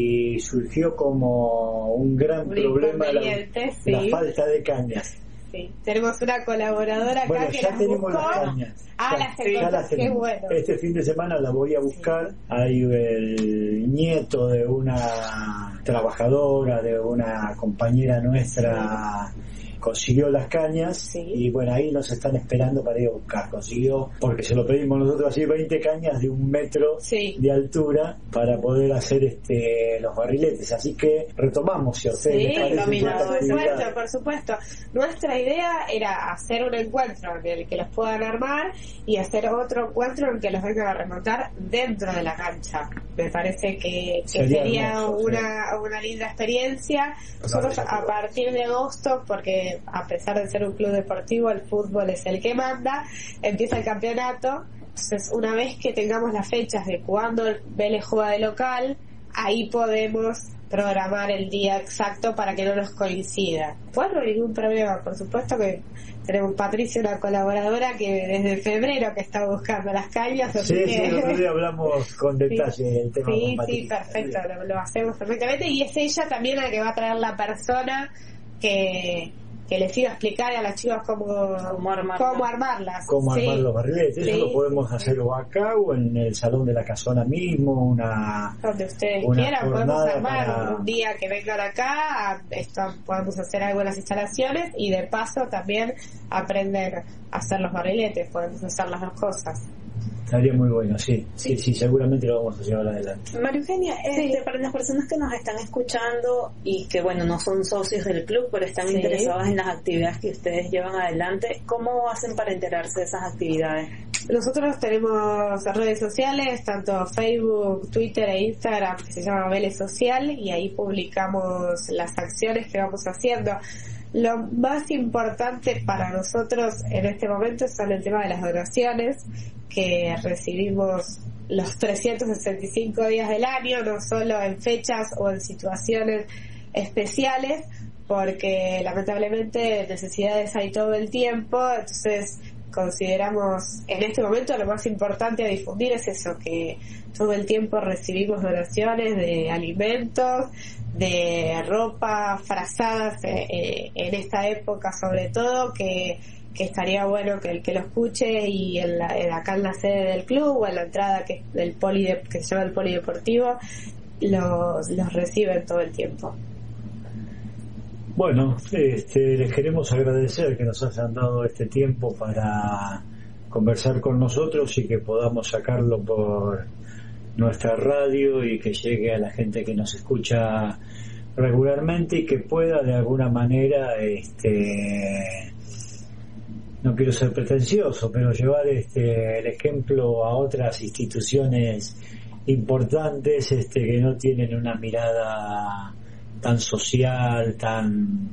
y surgió como un gran Un problema la, inconveniente, sí. la falta de cañas. Sí, tenemos una colaboradora acá Bueno, que ya las tenemos buscó. las cañas. Ah, Ya- las ya encontró, las qué tenemos. bueno. Este fin de semana la voy a buscar. Hay el nieto de una trabajadora, de una compañera nuestra, consiguió las cañas, Sí. y bueno, ahí nos están esperando para ir a buscar. Consiguió, porque se lo pedimos nosotros así, veinte cañas de un metro Sí. de altura para poder hacer este los barriletes. Así que retomamos, si a ustedes Sí, les parece, por esta actividad. supuesto, por supuesto. Nuestra idea era hacer un encuentro en el que los puedan armar y hacer otro encuentro en el que los vengan a remontar dentro de la cancha. Me parece que, que Sería sería hermoso, una, una linda experiencia. Nosotros a partir de agosto, porque a pesar de ser un club deportivo, el fútbol es el que manda, empieza el campeonato. Entonces, una vez que tengamos las fechas de cuándo Vélez juega de local, ahí podemos programar el día exacto para que no nos coincida. Pues no hay ningún problema, por supuesto que tenemos Patricia, una colaboradora que desde febrero que está buscando las cañas. Sí, que... sí, el otro día hablamos con detalle sí, del tema. Sí, con sí, perfecto, lo, lo hacemos perfectamente y es ella también la que va a traer la persona que... que les iba a explicar a las chicas cómo, cómo, armarla. cómo armarlas. Cómo sí. armar los barriletes. Sí, Eso lo podemos hacer o acá o en el salón de la casona mismo, una donde ustedes una quieran, podemos armar para... un día que vengan acá, esto, podemos hacer algo en las instalaciones y de paso también aprender a hacer los barriletes, podemos hacer las dos cosas. Estaría muy bueno, sí, sí, sí, seguramente lo vamos a llevar adelante. María Eugenia, Sí. este, para las personas que nos están escuchando y que, bueno, no son socios del club, pero están Sí. interesadas en las actividades que ustedes llevan adelante, ¿cómo hacen para enterarse de esas actividades? Nosotros tenemos redes sociales, tanto Facebook, Twitter e Instagram, que se llama Vélez Social, y ahí publicamos las acciones que vamos haciendo. Lo más importante para nosotros en este momento son el tema de las donaciones, que recibimos los trescientos sesenta y cinco días del año, no solo en fechas o en situaciones especiales, porque lamentablemente necesidades hay todo el tiempo, entonces consideramos en este momento lo más importante a difundir es eso, que todo el tiempo recibimos donaciones de alimentos, de ropa, frazadas eh, eh, en esta época sobre todo, que, que estaría bueno que el que lo escuche y en la, en acá en la sede del club o en la entrada que, del poli de, que se llama el polideportivo los, los reciben todo el tiempo. Bueno, este, les queremos agradecer que nos hayan dado este tiempo para conversar con nosotros y que podamos sacarlo por nuestra radio y que llegue a la gente que nos escucha regularmente y que pueda de alguna manera, este, no quiero ser pretencioso, pero llevar este el ejemplo a otras instituciones importantes, este, que no tienen una mirada tan social, tan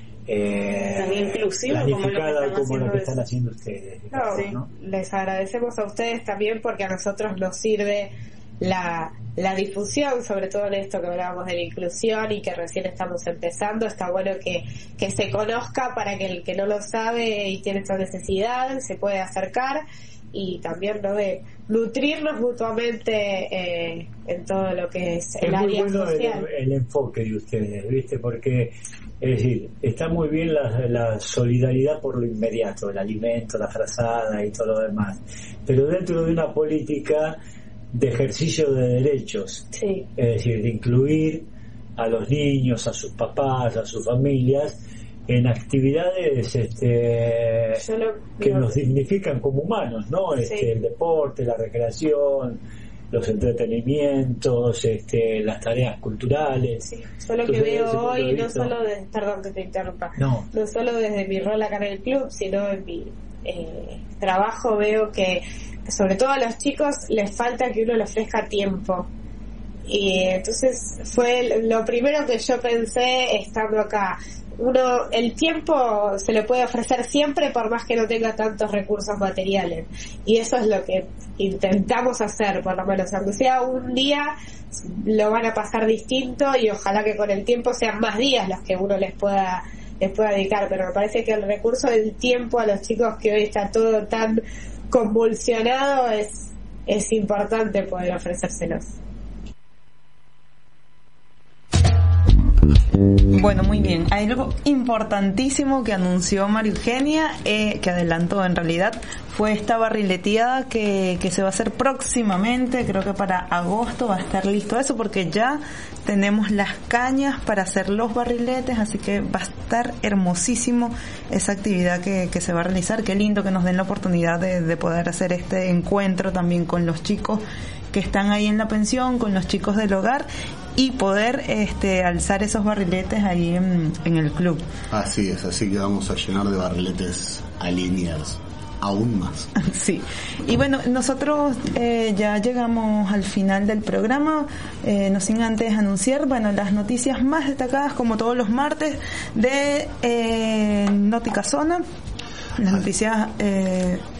eh, tan inclusiva planificada como lo que están como lo haciendo que es- están haciendo ustedes. No, Sí, ¿no? les agradecemos a ustedes también porque a nosotros nos sirve la, la difusión, sobre todo en esto que hablábamos de la inclusión y que recién estamos empezando. Está bueno que, que se conozca para que el que no lo sabe y tiene esta necesidad se pueda acercar y también, ¿no?, de nutrirnos mutuamente eh, en todo lo que es el Es muy área bueno social. el, el enfoque de ustedes, ¿viste? Porque, es decir, está muy bien la, la solidaridad por lo inmediato, el alimento, la frazada y todo lo demás, pero dentro de una política de ejercicio de derechos, Sí. es decir, de incluir a los niños, a sus papás, a sus familias, en actividades este, Yo lo- que lo- nos dignifican como humanos, ¿no? Este, Sí. el deporte, la recreación, los entretenimientos, este, las tareas culturales. Sí, yo lo que Entonces, desde ese veo punto de hoy, no vista- solo de, perdón que te interrumpa, No. no solo desde mi rol acá en el club, sino en mi eh, trabajo veo que, sobre todo a los chicos, les falta que uno le ofrezca tiempo. Y entonces fue lo primero que yo pensé estando acá. Uno, el tiempo se lo puede ofrecer siempre por más que no tenga tantos recursos materiales. Y eso es lo que intentamos hacer, por lo menos, aunque sea un día, lo van a pasar distinto y ojalá que con el tiempo sean más días los que uno les pueda les pueda dedicar, pero me parece que el recurso del tiempo a los chicos, que hoy está todo tan convulsionado, es, es importante poder ofrecérselos. Bueno, muy bien. Hay algo importantísimo que anunció María Eugenia, eh, que adelantó en realidad, fue esta barrileteada que, que se va a hacer próximamente. Creo que para agosto va a estar listo eso, porque ya tenemos las cañas para hacer los barriletes, así que va a estar hermosísimo esa actividad que, que se va a realizar. Qué lindo que nos den la oportunidad de, de poder hacer este encuentro también con los chicos que están ahí en la pensión, con los chicos del hogar, y poder este alzar esos barriletes ahí en, en el club. Así es, así que vamos a llenar de barriletes alineados, aún más. Sí. Y bueno, nosotros eh, ya llegamos al final del programa, eh, no sin antes anunciar, bueno, las noticias más destacadas, como todos los martes, de eh, Nótica Zona, las noticias eh,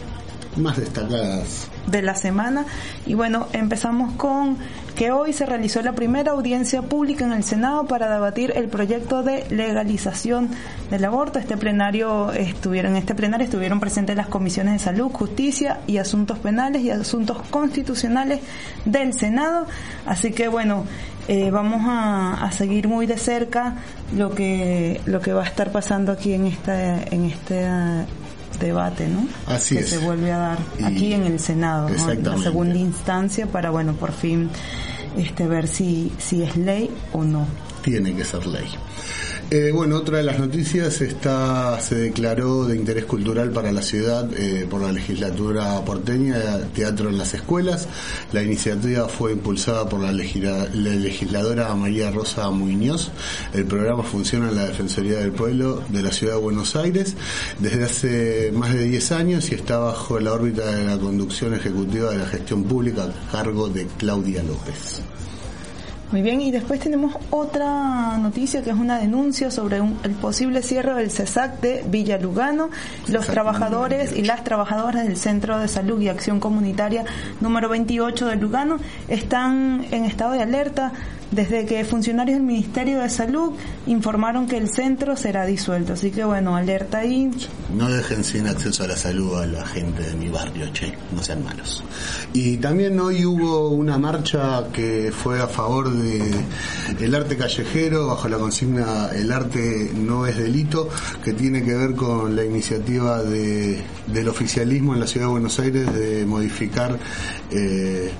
más destacadas de la semana. Y bueno, empezamos con que hoy se realizó la primera audiencia pública en el Senado para debatir el proyecto de legalización del aborto. Este plenario estuvieron, en este plenario estuvieron presentes las comisiones de Salud, Justicia y Asuntos Penales y Asuntos Constitucionales del Senado. Así que bueno, eh, vamos a, a seguir muy de cerca lo que lo que va a estar pasando aquí en esta en este uh, debate, ¿no? Así que es. se vuelve a dar Y aquí en el Senado, ¿no? En la segunda instancia para, bueno, por fin este ver si si es ley o no. Tiene que ser ley. Eh, bueno, otra de las noticias está se declaró de interés cultural para la ciudad eh, por la legislatura porteña Teatro en las Escuelas. La iniciativa fue impulsada por la, legisla, la legisladora María Rosa Muñoz. El programa funciona en la Defensoría del Pueblo de la Ciudad de Buenos Aires desde hace más de diez años y está bajo la órbita de la conducción ejecutiva de la gestión pública a cargo de Claudia López. Muy bien, y después tenemos otra noticia que es una denuncia sobre un, el posible cierre del CESAC de Villa Lugano. Los trabajadores y las trabajadoras del Centro de Salud y Acción Comunitaria número veintiocho de Lugano están en estado de alerta desde que funcionarios del Ministerio de Salud informaron que el centro será disuelto. Así que bueno, alerta ahí. No dejen sin acceso a la salud a la gente de mi barrio, che, no sean malos. Y también hoy hubo una marcha que fue a favor de el arte callejero bajo la consigna El arte no es delito, que tiene que ver con la iniciativa de del oficialismo en la Ciudad de Buenos Aires de modificar eh,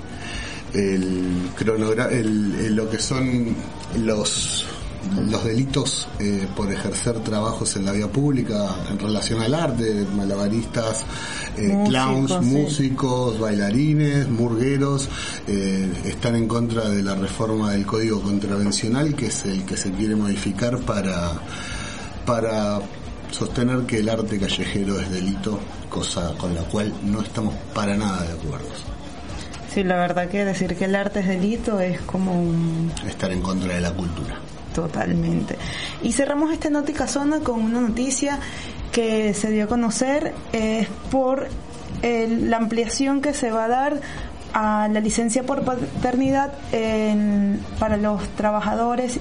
el cronograma, el, el, lo que son los los delitos eh, por ejercer trabajos en la vía pública en relación al arte, malabaristas, eh, músicos, clowns, sí. músicos, bailarines, murgueros, eh, están en contra de la reforma del Código Contravencional, que es el que se quiere modificar para para sostener que el arte callejero es delito, cosa con la cual no estamos para nada de acuerdo. Sí, la verdad que decir que el arte es delito es como un... estar en contra de la cultura. Totalmente. Y cerramos esta Nótica Zona con una noticia que se dio a conocer, es eh, por el, la ampliación que se va a dar a la licencia por paternidad en, para los trabajadores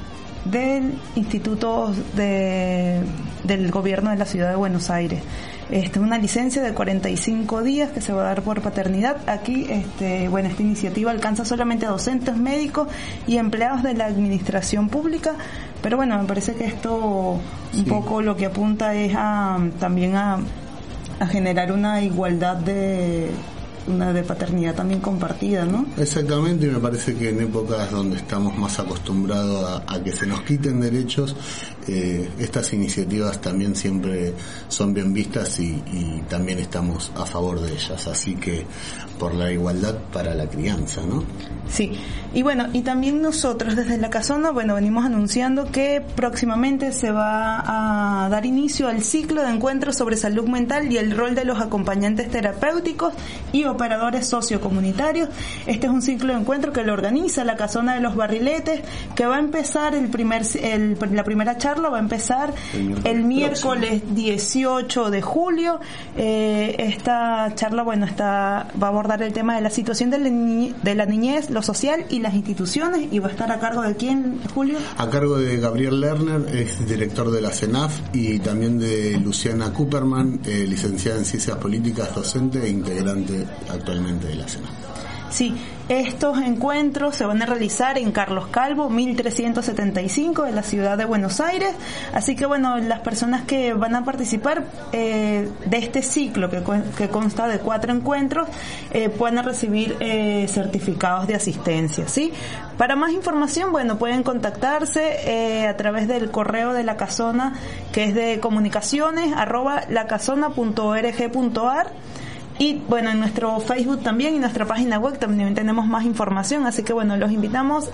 del Instituto de, del Gobierno de la Ciudad de Buenos Aires. Este, una licencia de cuarenta y cinco días que se va a dar por paternidad. Aquí, este, bueno, esta iniciativa alcanza solamente a docentes, médicos y empleados de la administración pública, pero bueno, me parece que esto un sí. poco lo que apunta es a también a, a generar una igualdad de una de paternidad también compartida, ¿no? Exactamente, y me parece que en épocas donde estamos más acostumbrados a, a que se nos quiten derechos, eh, estas iniciativas también siempre son bien vistas y, y también estamos a favor de ellas, así que por la igualdad para la crianza, ¿no? Sí, y bueno, y también nosotros desde La Casona, bueno, venimos anunciando que próximamente se va a dar inicio al ciclo de encuentros sobre salud mental y el rol de los acompañantes terapéuticos y operadores sociocomunitarios. Este es un ciclo de encuentro que lo organiza La Casona de los Barriletes, que va a empezar el primer el, la primera charla va a empezar el miércoles, el miércoles dieciocho de julio. Eh, esta charla, bueno, está va a abordar el tema de la situación de la, ni, de la niñez, lo social y las instituciones, y va a estar a cargo de quién, Julio? A cargo de Gabriel Lerner, es director de la CENAF, y también de Luciana Cooperman, eh, licenciada en Ciencias Políticas, docente e integrante actualmente de la CENAF. Sí, estos encuentros se van a realizar en Carlos Calvo, mil trescientos setenta y cinco, de la ciudad de Buenos Aires. Así que bueno, las personas que van a participar eh, de este ciclo, que, que consta de cuatro encuentros, eh, pueden recibir eh, certificados de asistencia, ¿sí? Para más información, bueno, pueden contactarse eh, a través del correo de La Casona, que es de comunicaciones, arroba lacasona punto org punto ar. Y bueno, en nuestro Facebook también y nuestra página web también tenemos más información, así que bueno, los invitamos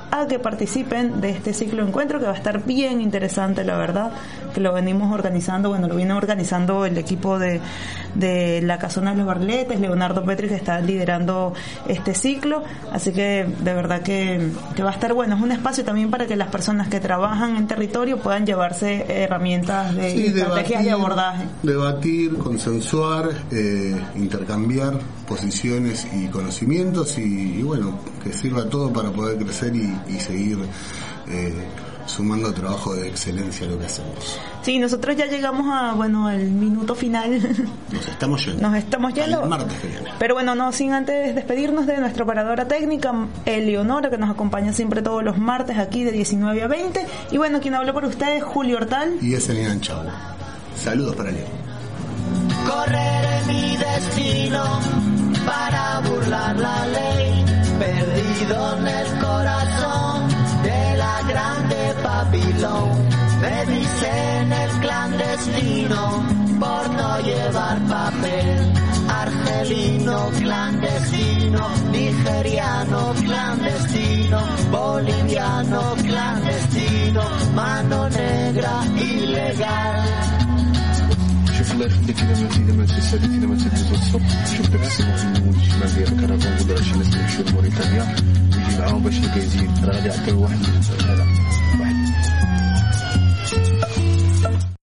a que participen de este ciclo de encuentro que va a estar bien interesante, la verdad, que lo venimos organizando, bueno, lo viene organizando el equipo de, de la Casona de los Barletes, Leonardo Petri, que está liderando este ciclo, así que de verdad que, que va a estar bueno. Es un espacio también para que las personas que trabajan en territorio puedan llevarse herramientas de Sí, estrategias debatir, de abordaje. Debatir, consensuar, eh, intercambiar posiciones y conocimientos y, y bueno, que sirva todo para poder crecer y, y seguir eh, sumando trabajo de excelencia a lo que hacemos. Sí, nosotros ya llegamos a, bueno, al minuto final. Nos estamos yendo. Nos estamos yendo. Al martes que viene. Pero bueno, no sin antes despedirnos de nuestra operadora técnica, Eleonora, que nos acompaña siempre todos los martes aquí de diecinueve a veinte. Y bueno, quien habló por ustedes, Julio Hortal. Y es el Chau. Saludos para Leo. Correré mi destino para burlar la ley, perdido en el corazón de la grande Babilón. Me dicen el clandestino por no llevar papel, argelino clandestino, nigeriano clandestino, boliviano clandestino, mano negra ilegal. شوف الله يخليك إذا ما إذا ما تسالي إذا ما تدوز الصبح شوف دابا سيبو في المول الشمال ديال الكرفان ولا شي ناس يمشيو لموريتانيا ويجي معاهم باش يلقى يزيد راه غادي يعطيو واحد هذا